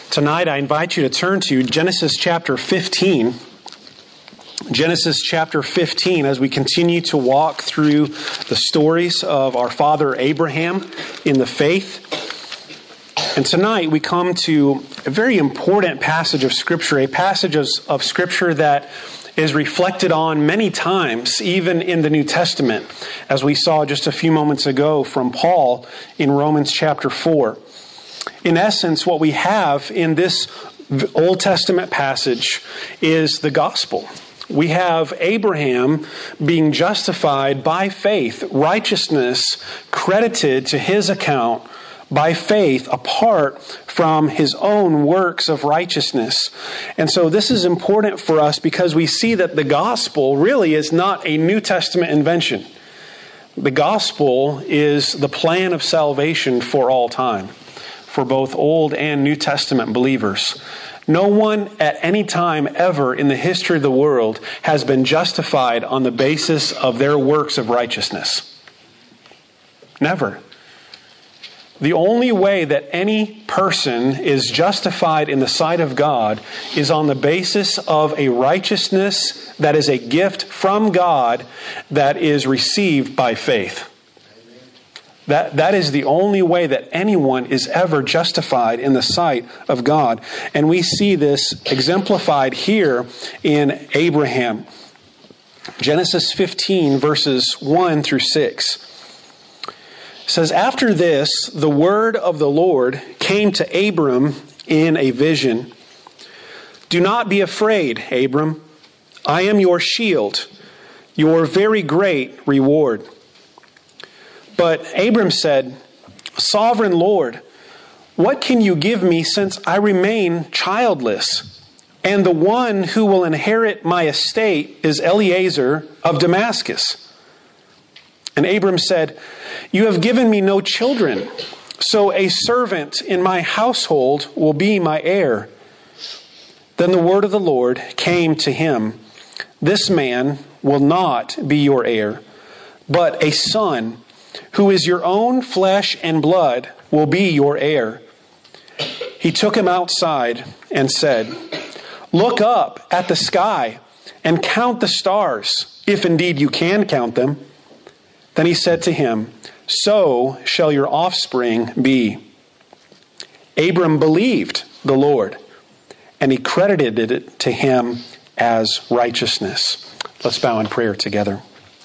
Tonight, I invite you to turn to Genesis chapter 15. Genesis chapter 15, as we continue to walk through the stories of our father Abraham in the faith. And tonight, we come to a very important passage of Scripture, a passage of Scripture that is reflected on many times, even in the New Testament, as we saw just a few moments ago from Paul in Romans chapter 4. In essence, what we have in this Old Testament passage is the gospel. We have Abraham being justified by faith, righteousness credited to his account by faith apart from his own works of righteousness. And so this is important for us because we see that the gospel really is not a New Testament invention. The gospel is the plan of salvation for all time, for both Old and New Testament believers. No one at any time ever in the history of the world has been justified on the basis of their works of righteousness. Never. The only way that any person is justified in the sight of God is on the basis of a righteousness that is a gift from God that is received by faith. That is the only way that anyone is ever justified in the sight of God. And we see this exemplified here in Abraham. Genesis 15, verses 1 through 6. Says, "After this, the word of the Lord came to Abram in a vision. 'Do not be afraid, Abram. I am your shield, your very great reward.' But Abram said, 'Sovereign Lord, what can you give me since I remain childless? And the one who will inherit my estate is Eliezer of Damascus.' And Abram said, 'You have given me no children, so a servant in my household will be my heir.' Then the word of the Lord came to him, 'This man will not be your heir, but a son who is your own flesh and blood will be your heir.' He took him outside and said, 'Look up at the sky and count the stars, if indeed you can count them.' Then he said to him, 'So shall your offspring be.' Abram believed the Lord, and he credited it to him as righteousness." Let's bow in prayer together.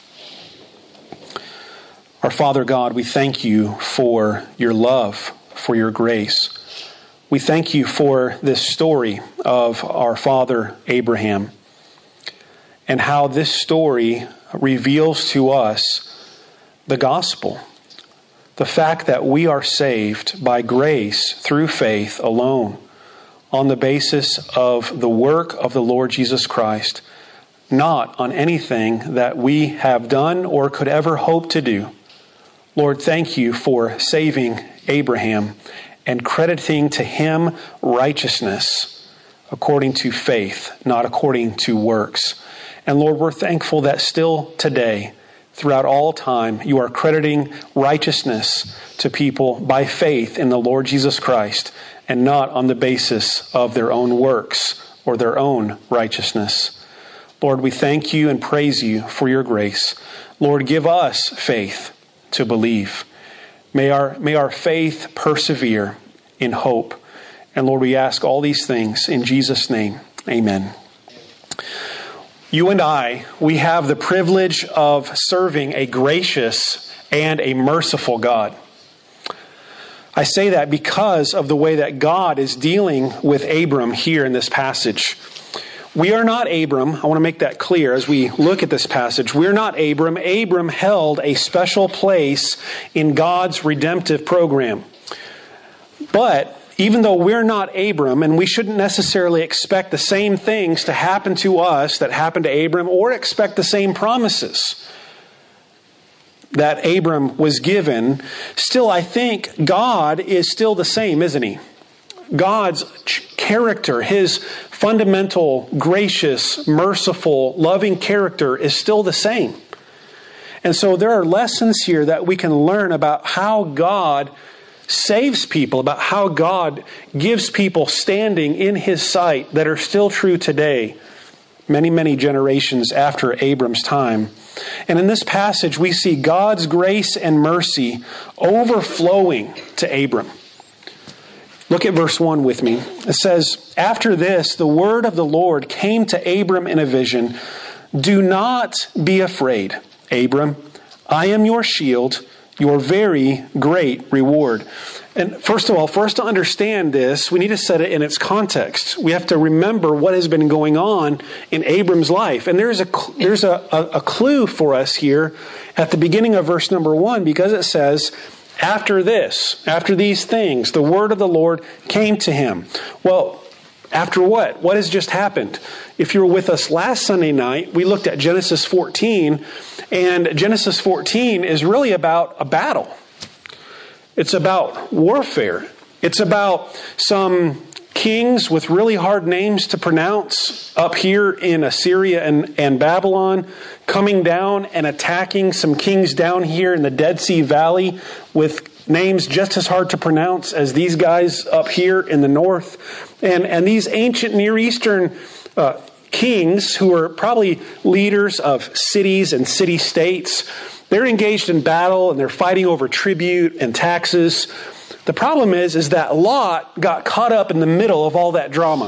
Our Father God, we thank you for your love, for your grace. We thank you for this story of our father Abraham and how this story reveals to us the gospel, the fact that we are saved by grace through faith alone on the basis of the work of the Lord Jesus Christ, not on anything that we have done or could ever hope to do. Lord, thank you for saving Abraham and crediting to him righteousness according to faith, not according to works. And Lord, we're thankful that still today, throughout all time, you are crediting righteousness to people by faith in the Lord Jesus Christ and not on the basis of their own works or their own righteousness. Lord, we thank you and praise you for your grace. Lord, give us faith to believe. May our faith persevere in hope. And Lord, we ask all these things in Jesus' name. Amen. You and I, we have the privilege of serving a gracious and a merciful God. I say that because of the way that God is dealing with Abram here in this passage. We are not Abram. I want to make that clear as we look at this passage. We're not Abram. Abram held a special place in God's redemptive program. But even though we're not Abram, and we shouldn't necessarily expect the same things to happen to us that happened to Abram, or expect the same promises that Abram was given, still I think God is still the same, isn't he? God's character, his fundamental, gracious, merciful, loving character is still the same. And so there are lessons here that we can learn about how God saves people, about how God gives people standing in His sight that are still true today, many, many generations after Abram's time. And in this passage, we see God's grace and mercy overflowing to Abram. Look at verse 1 with me. It says, "After this, the word of the Lord came to Abram in a vision. 'Do not be afraid, Abram. I am your shield, your very great reward.'" And first of all, for us to understand this, we need to set it in its context. We have to remember what has been going on in Abram's life. And there's a clue for us here at the beginning of verse number 1, because it says, "After this," after these things, "the word of the Lord came to him." Well, after what? What has just happened? If you were with us last Sunday night, we looked at Genesis 14, and Genesis 14 is really about a battle. It's about warfare. It's about some kings with really hard names to pronounce up here in Assyria and Babylon coming down and attacking some kings down here in the Dead Sea Valley with names just as hard to pronounce as these guys up here in the north. And these ancient Near Eastern kings, who are probably leaders of cities and city-states, they're engaged in battle and they're fighting over tribute and taxes. The problem is that Lot got caught up in the middle of all that drama.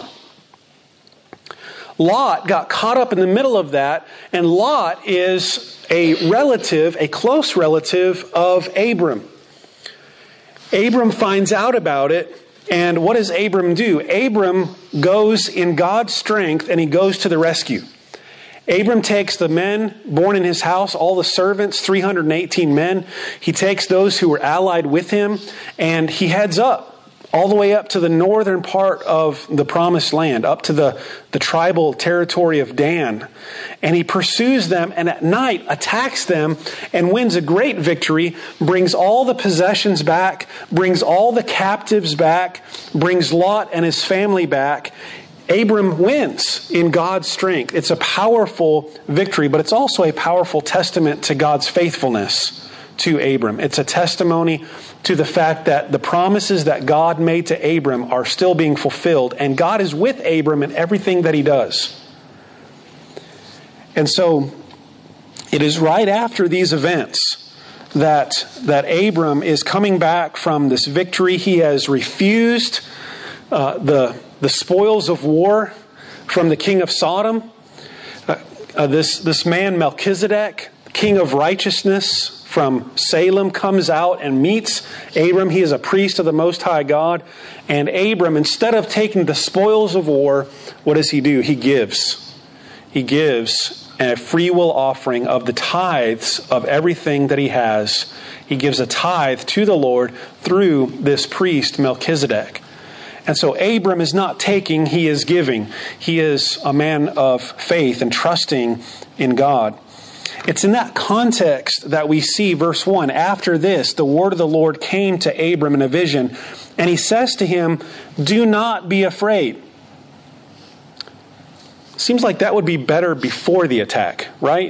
Lot got caught up in the middle of that, and Lot is a close relative of Abram. Abram finds out about it, and what does Abram do? Abram goes in God's strength, and he goes to the rescue. Abram takes the men born in his house, all the servants, 318 men. He takes those who were allied with him, and he heads up, all the way up to the northern part of the promised land, up to the tribal territory of Dan. And he pursues them, and at night attacks them and wins a great victory, brings all the possessions back, brings all the captives back, brings Lot and his family back. Abram wins in God's strength. It's a powerful victory, but it's also a powerful testament to God's faithfulness to Abram. It's a testimony to the fact that the promises that God made to Abram are still being fulfilled, and God is with Abram in everything that he does. And so it is right after these events that Abram is coming back from this victory. He has refused the spoils of war from the king of Sodom. This man Melchizedek, king of righteousness from Salem, comes out and meets Abram. He is a priest of the Most High God. And Abram, instead of taking the spoils of war, what does he do? He gives. He gives a free will offering of the tithes of everything that he has. He gives a tithe to the Lord through this priest Melchizedek. And so Abram is not taking, he is giving. He is a man of faith and trusting in God. It's in that context that we see verse 1. "After this, the word of the Lord came to Abram in a vision, and he says to him, 'Do not be afraid.'" Seems like that would be better before the attack, right?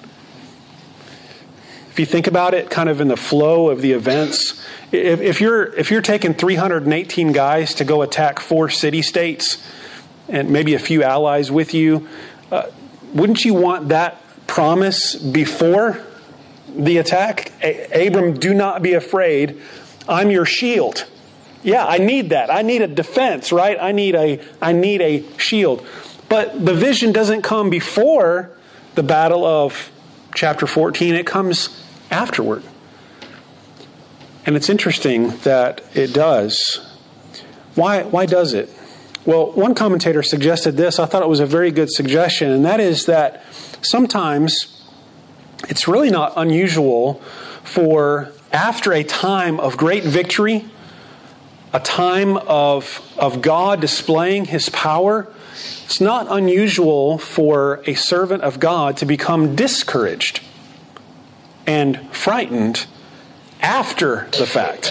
If you think about it, kind of in the flow of the events, if you're taking 318 guys to go attack 4 city-states and maybe a few allies with you, wouldn't you want that promise before the attack? Abram, do not be afraid. I'm your shield. Yeah, I need that. I need a defense, right? I need a shield. But the vision doesn't come before the battle of chapter 14. It comes afterward. And it's interesting that it does. Why does it? Well, one commentator suggested this. I thought it was a very good suggestion, and that is that sometimes it's really not unusual for, after a time of great victory, a time of God displaying His power, it's not unusual for a servant of God to become discouraged and frightened after the fact.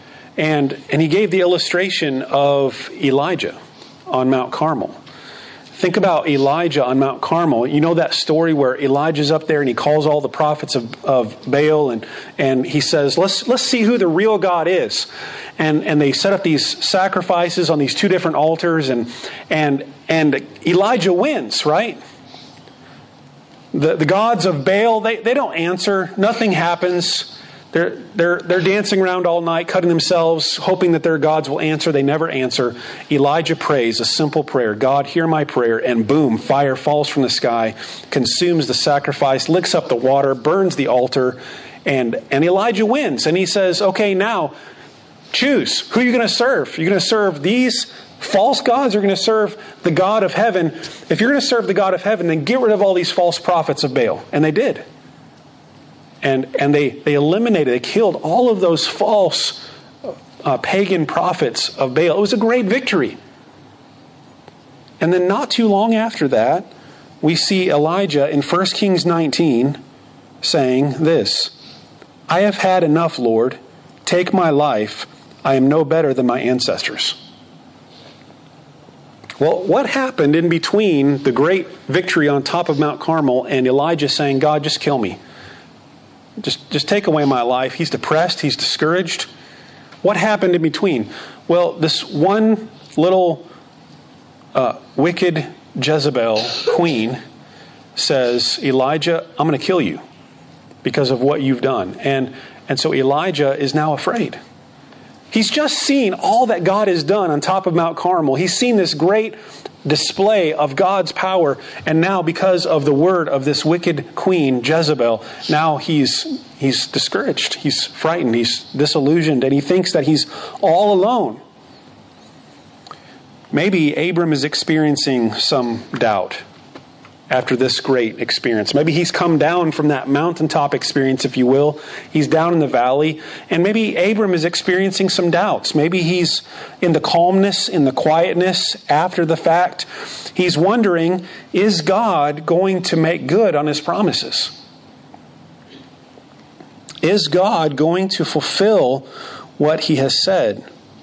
And he gave the illustration of Elijah on Mount Carmel. Think about Elijah on Mount Carmel. You know that story where Elijah's up there and he calls all the prophets of Baal and he says, let's see who the real God is. And they set up these sacrifices on these two different altars and Elijah wins, right? The gods of Baal, they don't answer. Nothing happens. They're dancing around all night, cutting themselves, hoping that their gods will answer. They never answer. Elijah prays a simple prayer. God, hear my prayer. And boom, fire falls from the sky, consumes the sacrifice, licks up the water, burns the altar. And Elijah wins. And he says, okay, now choose. Who are you going to serve? You're going to serve these false gods, or you're going to serve the God of heaven? If you're going to serve the God of heaven, then get rid of all these false prophets of Baal. And they did. And they eliminated, they killed all of those false pagan prophets of Baal. It was a great victory. And then not too long after that, we see Elijah in 1 Kings 19 saying this, I have had enough, Lord. Take my life. I am no better than my ancestors. Well, what happened in between the great victory on top of Mount Carmel and Elijah saying, God, just kill me? Just take away my life. He's depressed. He's discouraged. What happened in between? Well, this one little wicked Jezebel queen says, Elijah, I'm going to kill you because of what you've done. And so Elijah is now afraid. He's just seen all that God has done on top of Mount Carmel. He's seen this great display of God's power, and now because of the word of this wicked queen Jezebel, now he's discouraged, he's frightened, he's disillusioned, and he thinks that he's all alone. Maybe Abram is experiencing some doubt after this great experience. Maybe he's come down from that mountaintop experience, if you will. He's down in the valley. And maybe Abram is experiencing some doubts. Maybe he's in the calmness, in the quietness after the fact. He's wondering, is God going to make good on his promises? Is God going to fulfill what he has said?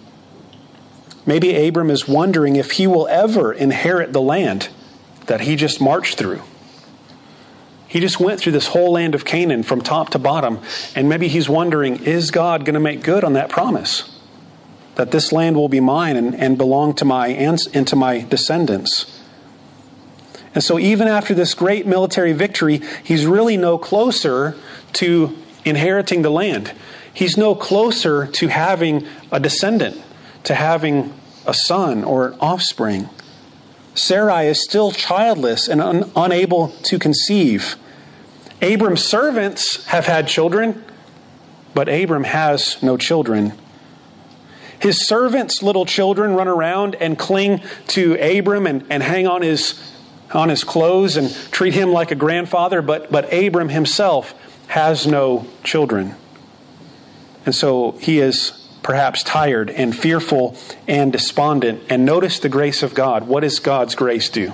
Maybe Abram is wondering if he will ever inherit the land that he just marched through. He just went through this whole land of Canaan from top to bottom, and maybe he's wondering, is God going to make good on that promise? That this land will be mine and belong to my descendants. And so even after this great military victory, he's really no closer to inheriting the land. He's no closer to having a descendant, to having a son or an offspring. Sarai is still childless and unable to conceive. Abram's servants have had children, but Abram has no children. His servants' little children run around and cling to Abram and hang on his clothes and treat him like a grandfather, but Abram himself has no children. And so he is perhaps tired and fearful and despondent. And notice the grace of God. What does God's grace do?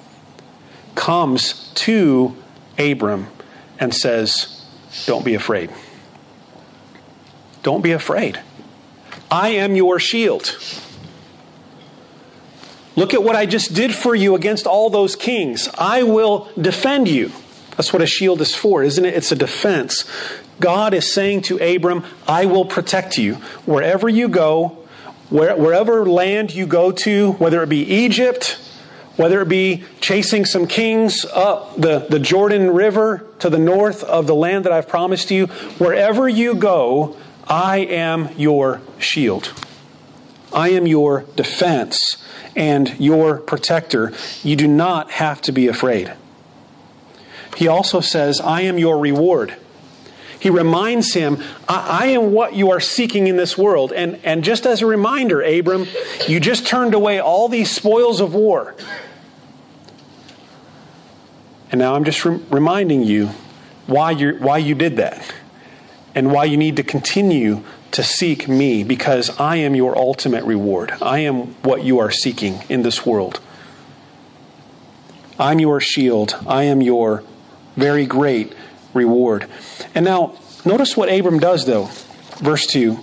Comes to Abram and says, don't be afraid. Don't be afraid. I am your shield. Look at what I just did for you against all those kings. I will defend you. That's what a shield is for, isn't it? It's a defense. God is saying to Abram, I will protect you. Wherever you go, wherever land you go to, whether it be Egypt, whether it be chasing some kings up the Jordan River to the north of the land that I've promised you, wherever you go, I am your shield. I am your defense and your protector. You do not have to be afraid. He also says, I am your reward. He reminds him, I am what you are seeking in this world. And just as a reminder, Abram, you just turned away all these spoils of war. And now I'm just reminding you why you did that. And why you need to continue to seek me. Because I am your ultimate reward. I am what you are seeking in this world. I'm your shield. I am your very great reward. And now, notice what Abram does, though. Verse 2.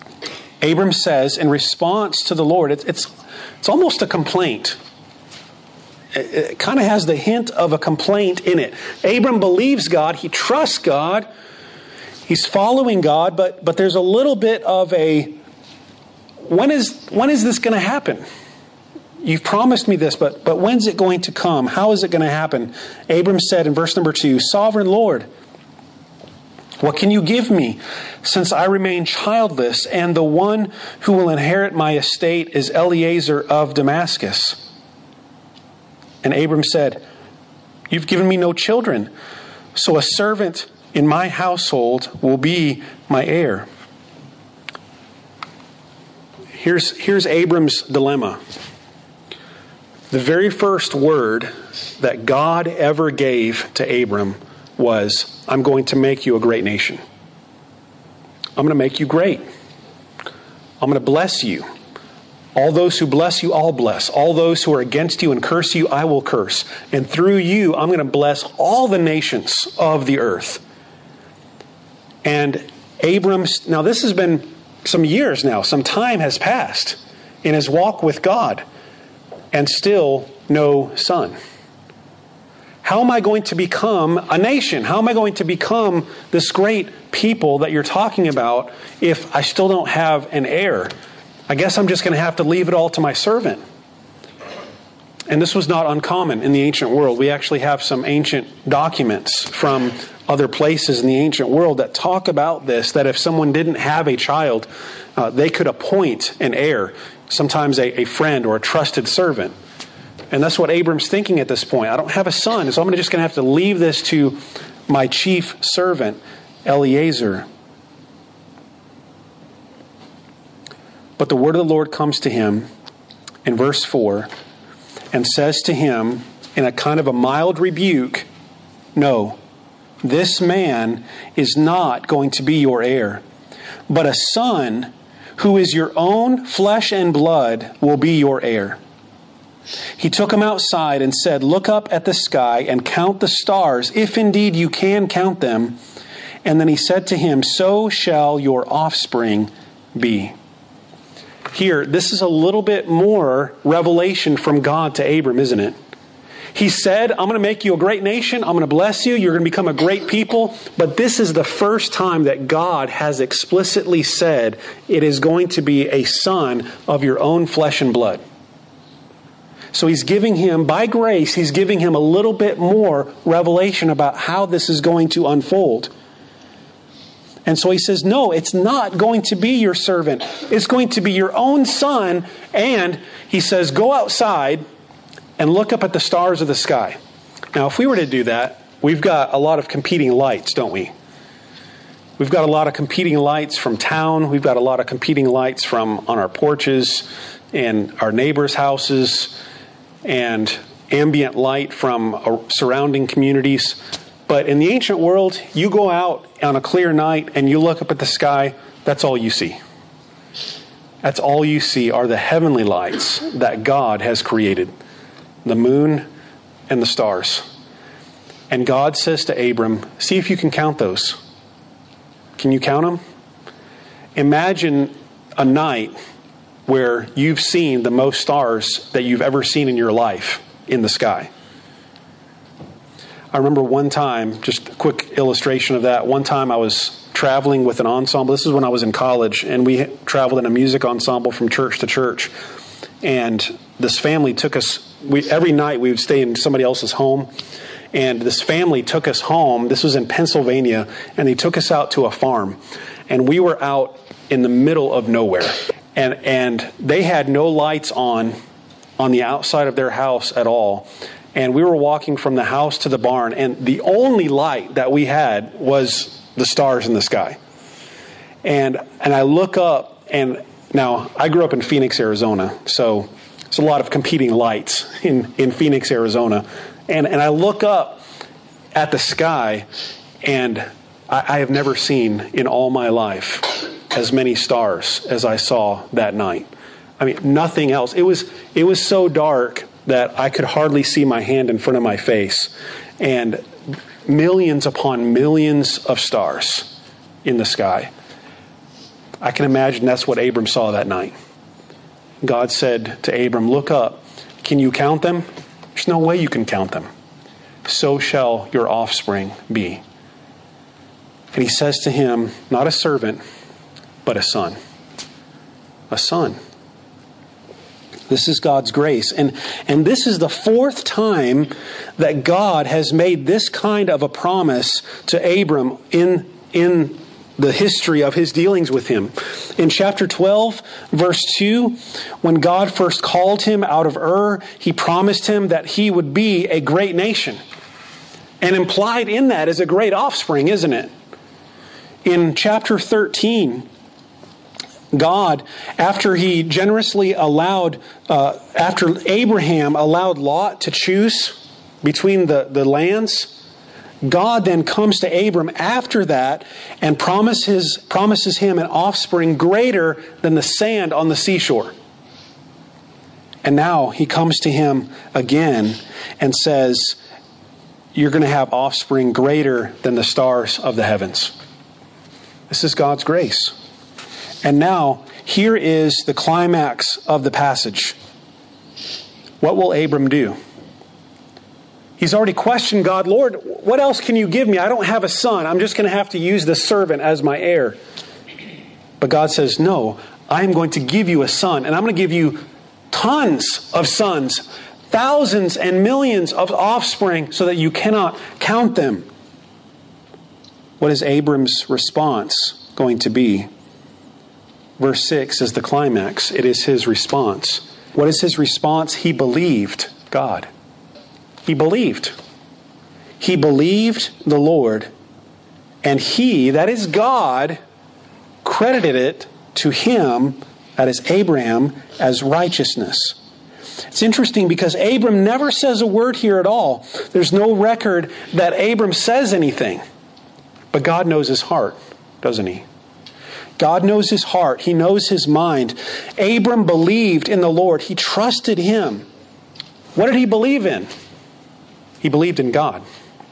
Abram says, in response to the Lord, it's almost a complaint. it kind of has the hint of a complaint in it. Abram believes God. He trusts God. He's following God, but there's a little bit of a, when is this going to happen? You've promised me this, but when's it going to come? How is it going to happen? Abram said in verse number 2, Sovereign Lord, what can you give me, since I remain childless, and the one who will inherit my estate is Eliezer of Damascus? And Abram said, You've given me no children, so a servant in my household will be my heir. Here's Abram's dilemma. The very first word that God ever gave to Abram was, I'm going to make you a great nation. I'm going to make you great. I'm going to bless you. All those who bless you, I'll bless. All those who are against you and curse you, I will curse. And through you, I'm going to bless all the nations of the earth. And Abram's, now this has been some years now, some time has passed in his walk with God, and still no son. How am I going to become a nation? How am I going to become this great people that you're talking about if I still don't have an heir? I guess I'm just going to have to leave it all to my servant. And this was not uncommon in the ancient world. We actually have some ancient documents from other places in the ancient world that talk about this, that if someone didn't have a child, they could appoint an heir, sometimes a friend or a trusted servant. And that's what Abram's thinking at this point. I don't have a son, so I'm just going to have to leave this to my chief servant, Eliezer. But the word of the Lord comes to him in verse 4 and says to him in a kind of a mild rebuke, No, this man is not going to be your heir, but a son who is your own flesh and blood will be your heir. He took him outside and said, Look up at the sky and count the stars, if indeed you can count them. And then he said to him, So shall your offspring be. Here, this is a little bit more revelation from God to Abram, isn't it? He said, I'm going to make you a great nation. I'm going to bless you. You're going to become a great people. But this is the first time that God has explicitly said it is going to be a son of your own flesh and blood. So he's giving him, by grace, he's giving him a little bit more revelation about how this is going to unfold. And so he says, no, it's not going to be your servant. It's going to be your own son. And he says, go outside and look up at the stars of the sky. Now, if we were to do that, we've got a lot of competing lights, don't we? We've got a lot of competing lights from town. We've got a lot of competing lights from on our porches and our neighbors' houses, and ambient light from surrounding communities. But in the ancient world, you go out on a clear night and you look up at the sky, that's all you see. That's all you see are the heavenly lights that God has created. The moon and the stars. And God says to Abram, see if you can count those. Can you count them? Imagine a night where you've seen the most stars that you've ever seen in your life in the sky. I remember one time, just a quick illustration of that. One time I was traveling with an ensemble. This is when I was in college, and we traveled in a music ensemble from church to church. And this family took us, every night we would stay in somebody else's home. And this family took us home. This was in Pennsylvania, and they took us out to a farm. And we were out in the middle of nowhere. And they had no lights on the outside of their house at all. And we were walking from the house to the barn, and the only light that we had was the stars in the sky. And I look up, and now I grew up in Phoenix, Arizona, so it's a lot of competing lights in Phoenix, Arizona. And I look up at the sky, and I have never seen in all my life as many stars as I saw that night. I mean, nothing else. It was so dark that I could hardly see my hand in front of my face. And millions upon millions of stars in the sky. I can imagine that's what Abram saw that night. God said to Abram, look up. Can you count them? There's no way you can count them. So shall your offspring be. And he says to him, not a servant, but a son. A son. This is God's grace. And this is the fourth time that God has made this kind of a promise to Abram in the history of his dealings with him. In chapter 12, verse 2, when God first called him out of Ur, he promised him that he would be a great nation. And implied in that is a great offspring, isn't it? In chapter 13, God, after he generously allowed, after Abraham allowed Lot to choose between the lands, God then comes to Abram after that and promises him an offspring greater than the sand on the seashore. And now he comes to him again and says, you're going to have offspring greater than the stars of the heavens. This is God's grace. And now, here is the climax of the passage. What will Abram do? He's already questioned God, Lord, what else can you give me? I don't have a son. I'm just going to have to use this servant as my heir. But God says, no, I'm going to give you a son, and I'm going to give you tons of sons, thousands and millions of offspring so that you cannot count them. What is Abram's response going to be? Verse 6 is the climax. It is his response. What is his response? He believed God. He believed. He believed the Lord, and he, that is God, credited it to him, that is Abraham, as righteousness. It's interesting because Abram never says a word here at all. There's no record that Abram says anything. But God knows his heart, doesn't he? God knows his heart. He knows his mind. Abram believed in the Lord. He trusted him. What did he believe in? He believed in God.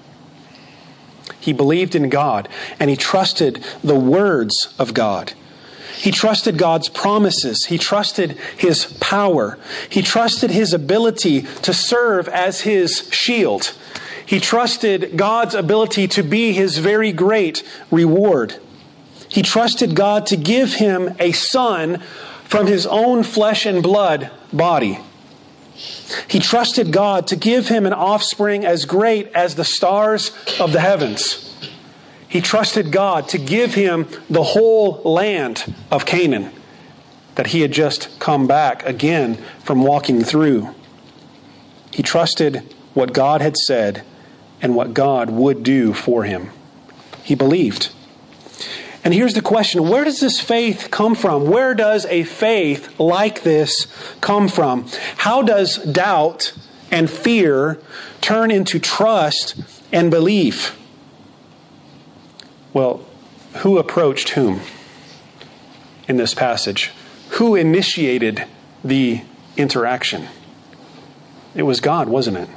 He believed in God, and he trusted the words of God. He trusted God's promises. He trusted his power. He trusted his ability to serve as his shield. He trusted God's ability to be his very great reward. He trusted God to give him a son from his own flesh and blood body. He trusted God to give him an offspring as great as the stars of the heavens. He trusted God to give him the whole land of Canaan that he had just come back again from walking through. He trusted what God had said and what God would do for him. He believed. And here's the question, where does this faith come from? Where does a faith like this come from? How does doubt and fear turn into trust and belief? Well, who approached whom in this passage? Who initiated the interaction? It was God, wasn't it?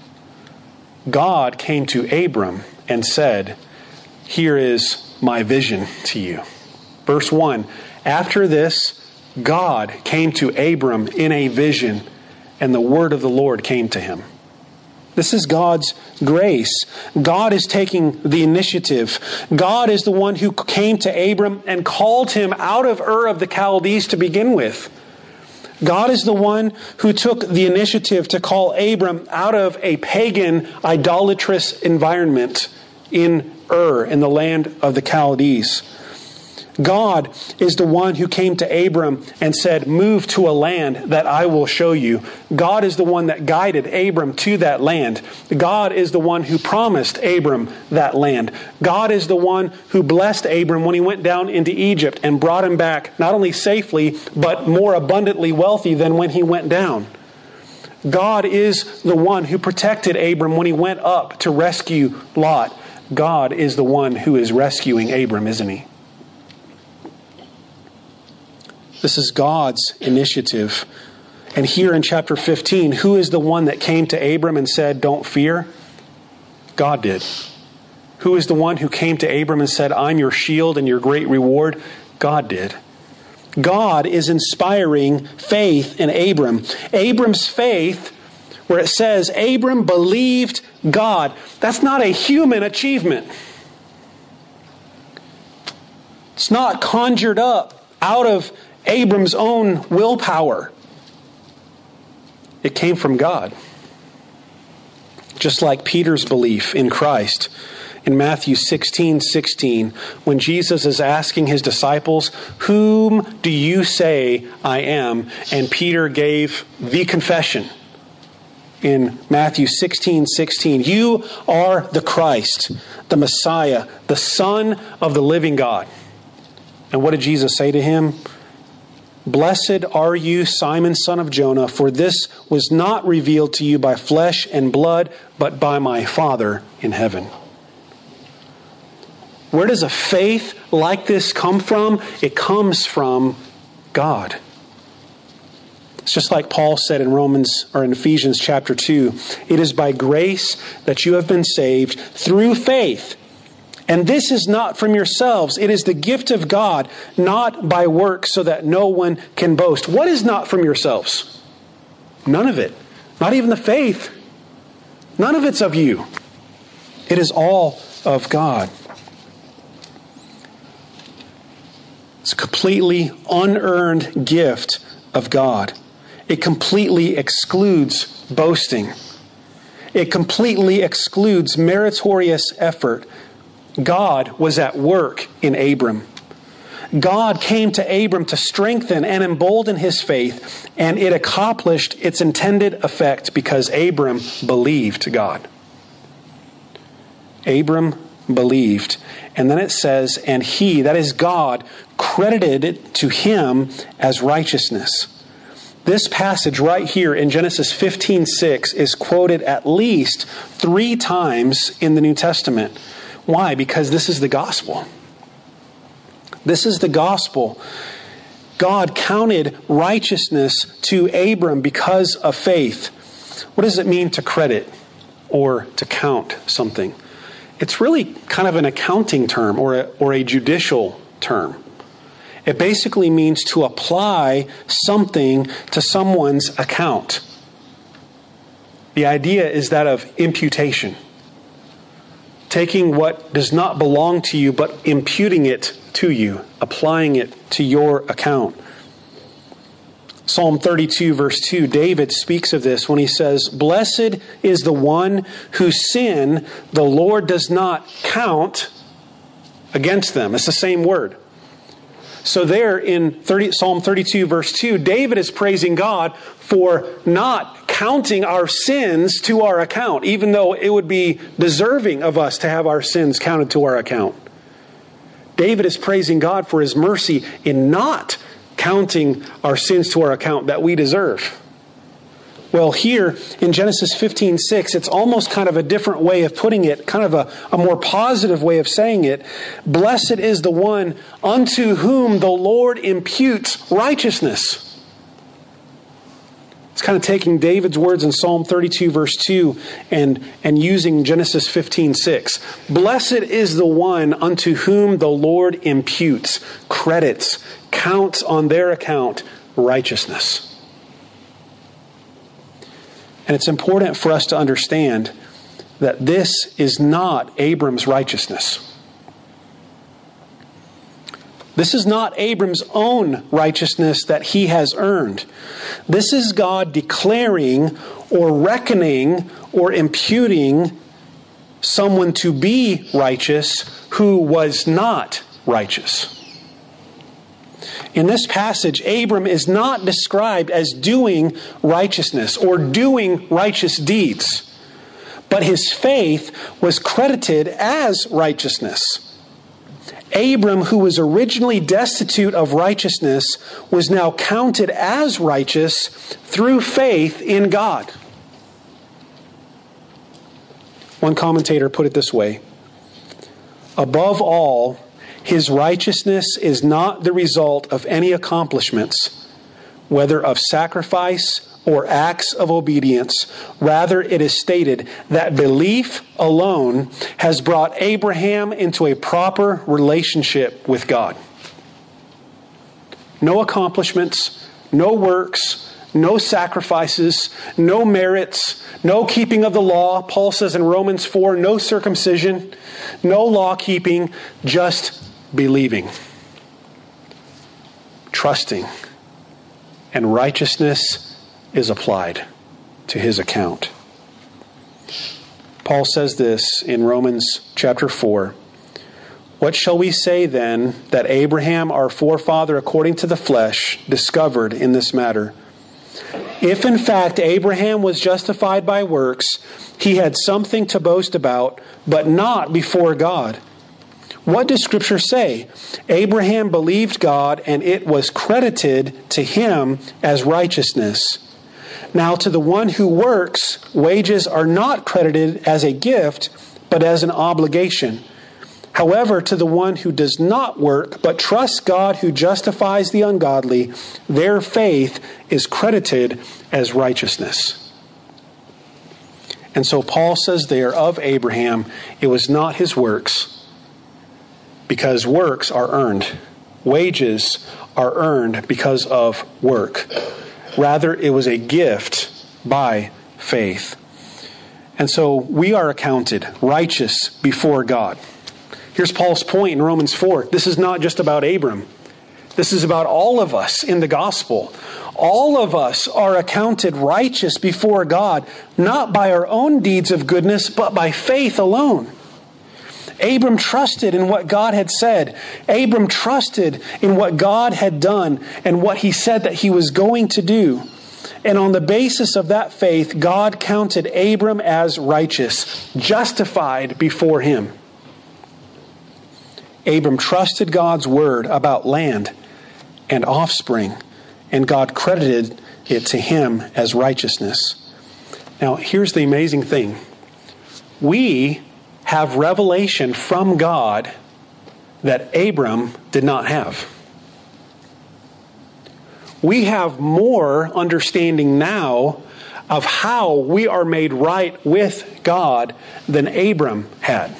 God came to Abram and said, here is my vision to you. Verse 1, after this, God came to Abram in a vision, and the word of the Lord came to him. This is God's grace. God is taking the initiative. God is the one who came to Abram and called him out of Ur of the Chaldees to begin with. God is the one who took the initiative to call Abram out of a pagan, idolatrous environment in Ur, in the land of the Chaldees. God is the one who came to Abram and said, move to a land that I will show you. God is the one that guided Abram to that land. God is the one who promised Abram that land. God is the one who blessed Abram when he went down into Egypt and brought him back not only safely, but more abundantly wealthy than when he went down. God is the one who protected Abram when he went up to rescue Lot. God is the one who is rescuing Abram, isn't he? This is God's initiative. And here in chapter 15, who is the one that came to Abram and said, don't fear? God did. Who is the one who came to Abram and said, I'm your shield and your great reward? God did. God is inspiring faith in Abram. Abram's faith where it says, Abram believed God. That's not a human achievement. It's not conjured up out of Abram's own willpower. It came from God. Just like Peter's belief in Christ. In Matthew 16:16, when Jesus is asking his disciples, "Whom do you say I am?" And Peter gave the confession. In Matthew 16:16, "You are the Christ, the Messiah, the Son of the living God." And what did Jesus say to him? "Blessed are you, Simon, son of Jonah, for this was not revealed to you by flesh and blood, but by my Father in heaven." Where does a faith like this come from? It comes from God. It's just like Paul said in Ephesians chapter 2. "It is by grace that you have been saved through faith. And this is not from yourselves. It is the gift of God, not by works, so that no one can boast." What is not from yourselves? None of it. Not even the faith. None of it's of you. It is all of God. It's a completely unearned gift of God. It completely excludes boasting. It completely excludes meritorious effort. God was at work in Abram. God came to Abram to strengthen and embolden his faith, and it accomplished its intended effect because Abram believed God. Abram believed. And then it says, and he, that is God, credited it to him as righteousness. This passage right here in Genesis 15:6 is quoted at least 3 times in the New Testament. Why? Because this is the gospel. This is the gospel. God counted righteousness to Abram because of faith. What does it mean to credit or to count something? It's really kind of an accounting term or a judicial term. It basically means to apply something to someone's account. The idea is that of imputation. Taking what does not belong to you, but imputing it to you, applying it to your account. Psalm 32 verse 2, David speaks of this when he says, "Blessed is the one whose sin the Lord does not count against them." It's the same word. So there in Psalm 32 verse 2, David is praising God for not counting our sins to our account, even though it would be deserving of us to have our sins counted to our account. David is praising God for his mercy in not counting our sins to our account that we deserve. Well, here in Genesis 15:6, it's almost kind of a different way of putting it, kind of a more positive way of saying it. Blessed is the one unto whom the Lord imputes righteousness. It's kind of taking David's words in Psalm 32 verse 2 and using Genesis 15:6. Blessed is the one unto whom the Lord imputes, credits, counts on their account righteousness. And it's important for us to understand that this is not Abram's righteousness. This is not Abram's own righteousness that he has earned. This is God declaring or reckoning or imputing someone to be righteous who was not righteous. In this passage, Abram is not described as doing righteousness or doing righteous deeds, but his faith was credited as righteousness. Abram, who was originally destitute of righteousness, was now counted as righteous through faith in God. One commentator put it this way: above all, his righteousness is not the result of any accomplishments, whether of sacrifice or acts of obedience. Rather, it is stated that belief alone has brought Abraham into a proper relationship with God. No accomplishments, no works, no sacrifices, no merits, no keeping of the law. Paul says in Romans 4, no circumcision, no law keeping, just believing, trusting, and righteousness is applied to his account. Paul says this in Romans chapter 4. What shall we say then that Abraham, our forefather according to the flesh, discovered in this matter? If in fact Abraham was justified by works, he had something to boast about, but not before God. What does Scripture say? Abraham believed God, and it was credited to him as righteousness. Now to the one who works, wages are not credited as a gift, but as an obligation. However, to the one who does not work, but trusts God who justifies the ungodly, their faith is credited as righteousness. And so Paul says there of Abraham, it was not his works, because works are earned. Wages are earned because of work. Rather, it was a gift by faith. And so we are accounted righteous before God. Here's Paul's point in Romans 4. This is not just about Abram. This is about all of us in the gospel. All of us are accounted righteous before God, not by our own deeds of goodness, but by faith alone. Abram trusted in what God had said. Abram trusted in what God had done and what he said that he was going to do. And on the basis of that faith, God counted Abram as righteous, justified before him. Abram trusted God's word about land and offspring, and God credited it to him as righteousness. Now, here's the amazing thing. We have revelation from God that Abram did not have. We have more understanding now of how we are made right with God than Abram had.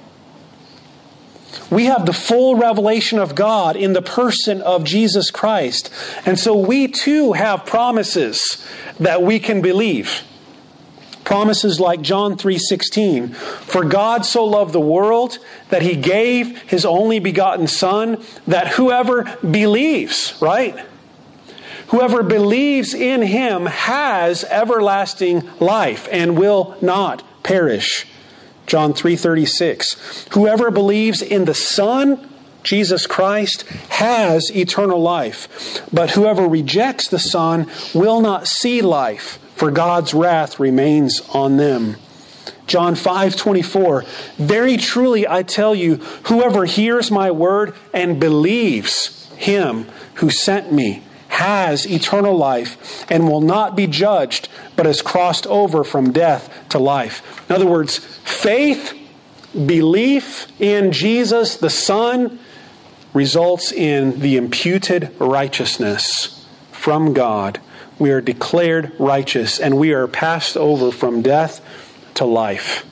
We have the full revelation of God in the person of Jesus Christ. And so we too have promises that we can believe. Promises like John 3:16. For God so loved the world that He gave His only begotten Son, that whoever believes, right? Whoever believes in Him has everlasting life and will not perish. John 3:36. Whoever believes in the Son, Jesus Christ, has eternal life. But whoever rejects the Son will not see life, for God's wrath remains on them. John 5:24. Very truly I tell you, whoever hears my word and believes Him who sent me has eternal life and will not be judged, but has crossed over from death to life. In other words, faith, belief in Jesus, the Son, results in the imputed righteousness from God. We are declared righteous and we are passed over from death to life.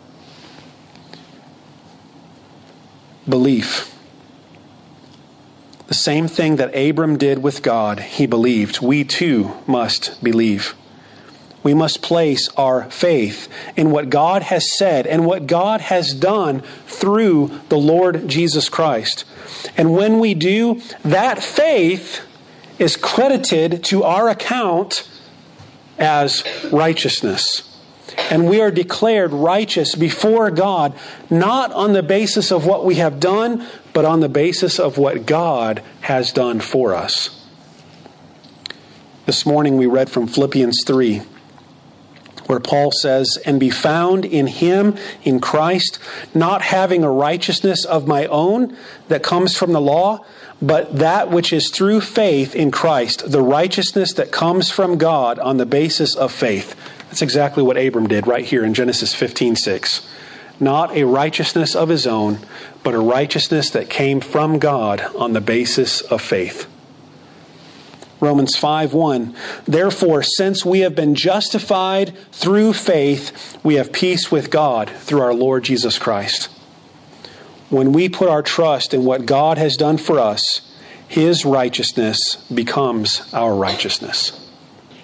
Belief. The same thing that Abram did with God, he believed. We too must believe. We must place our faith in what God has said and what God has done through the Lord Jesus Christ. And when we do, that faith is credited to our account as righteousness. And we are declared righteous before God, not on the basis of what we have done, but on the basis of what God has done for us. This morning we read from Philippians 3, where Paul says, and be found in Him, in Christ, not having a righteousness of my own that comes from the law, but that which is through faith in Christ, the righteousness that comes from God on the basis of faith. That's exactly what Abram did right here in Genesis 15:6. Not a righteousness of his own, but a righteousness that came from God on the basis of faith. Romans 5:1. Therefore, since we have been justified through faith, we have peace with God through our Lord Jesus Christ. When we put our trust in what God has done for us, His righteousness becomes our righteousness.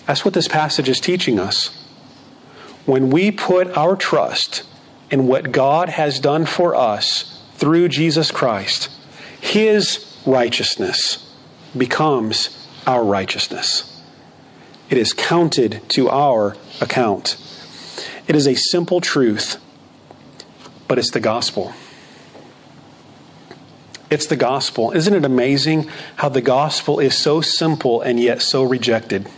That's what this passage is teaching us. When we put our trust in what God has done for us through Jesus Christ, His righteousness becomes our righteousness. It is counted to our account. It is a simple truth, but it's the gospel. It's the gospel. Isn't it amazing how the gospel is so simple and yet so rejected?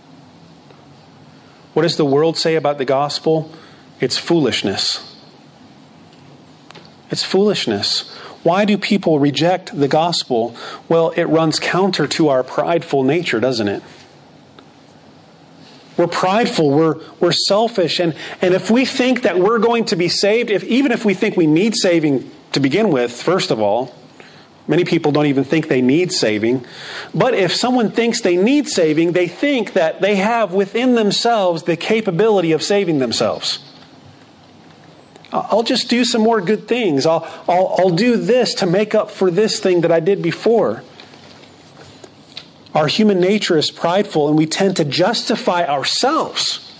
What does the world say about the gospel? It's foolishness. It's foolishness. Why do people reject the gospel? Well, it runs counter to our prideful nature, doesn't it? We're prideful, we're selfish, and if we think that we're going to be saved, even if we think we need saving to begin with, first of all, many people don't even think they need saving. But if someone thinks they need saving, they think that they have within themselves the capability of saving themselves. I'll just do some more good things. I'll do this to make up for this thing that I did before. Our human nature is prideful, and we tend to justify ourselves.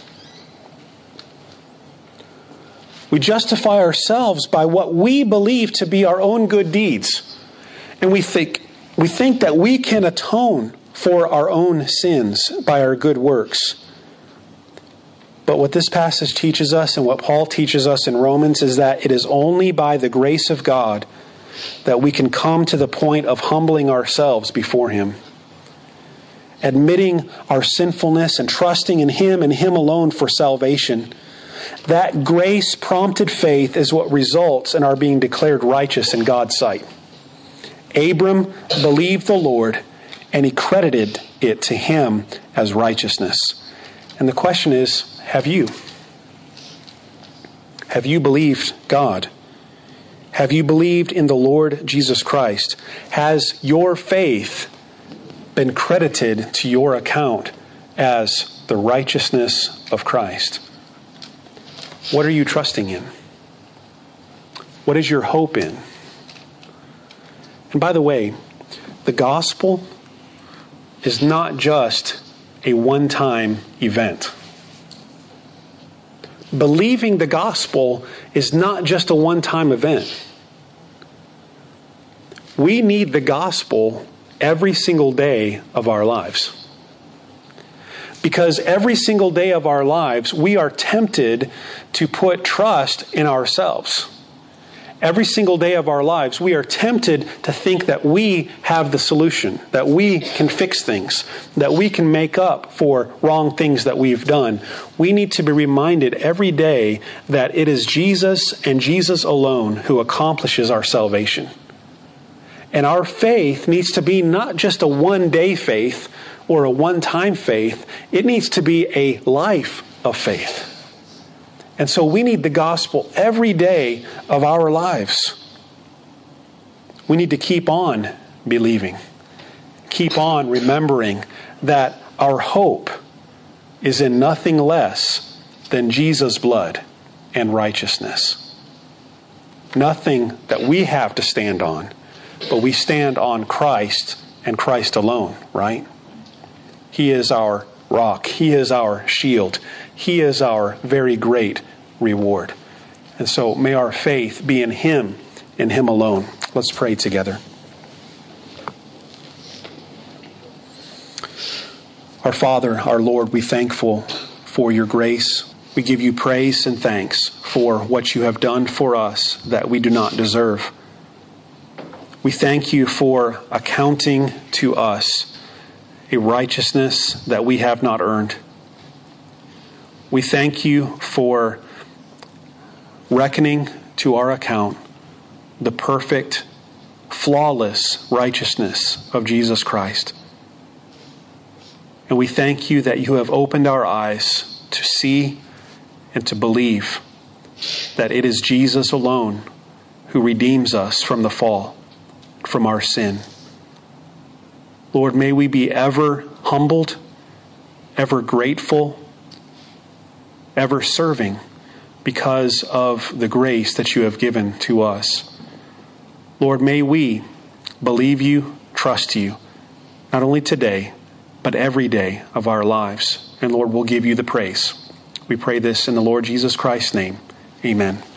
We justify ourselves by what we believe to be our own good deeds. And we think that we can atone for our own sins by our good works. But what this passage teaches us and what Paul teaches us in Romans is that it is only by the grace of God that we can come to the point of humbling ourselves before Him, admitting our sinfulness and trusting in Him and Him alone for salvation. That grace-prompted faith is what results in our being declared righteous in God's sight. Abram believed the Lord, and he credited it to him as righteousness. And the question is, have you? Have you believed God? Have you believed in the Lord Jesus Christ? Has your faith been credited to your account as the righteousness of Christ? What are you trusting in? What is your hope in? And by the way, the gospel is not just a one-time event. Believing the gospel is not just a one-time event. We need the gospel every single day of our lives. Because every single day of our lives, we are tempted to put trust in ourselves. Every single day of our lives, we are tempted to think that we have the solution, that we can fix things, that we can make up for wrong things that we've done. We need to be reminded every day that it is Jesus and Jesus alone who accomplishes our salvation. And our faith needs to be not just a one-day faith or a one-time faith. It needs to be a life of faith. And so we need the gospel every day of our lives. We need to keep on believing. Keep on remembering that our hope is in nothing less than Jesus' blood and righteousness. Nothing that we have to stand on, but we stand on Christ and Christ alone, right? He is our rock. He is our shield. He is our very great reward. And so may our faith be in Him and Him alone. Let's pray together. Our Father, our Lord, we're thankful for your grace. We give you praise and thanks for what you have done for us that we do not deserve. We thank you for accounting to us a righteousness that we have not earned. We thank you for reckoning to our account the perfect, flawless righteousness of Jesus Christ. And we thank you that you have opened our eyes to see and to believe that it is Jesus alone who redeems us from the fall, from our sin. Lord, may we be ever humbled, ever grateful, ever serving because of the grace that you have given to us. Lord, may we believe you, trust you, not only today, but every day of our lives. And Lord, we'll give you the praise. We pray this in the Lord Jesus Christ's name. Amen.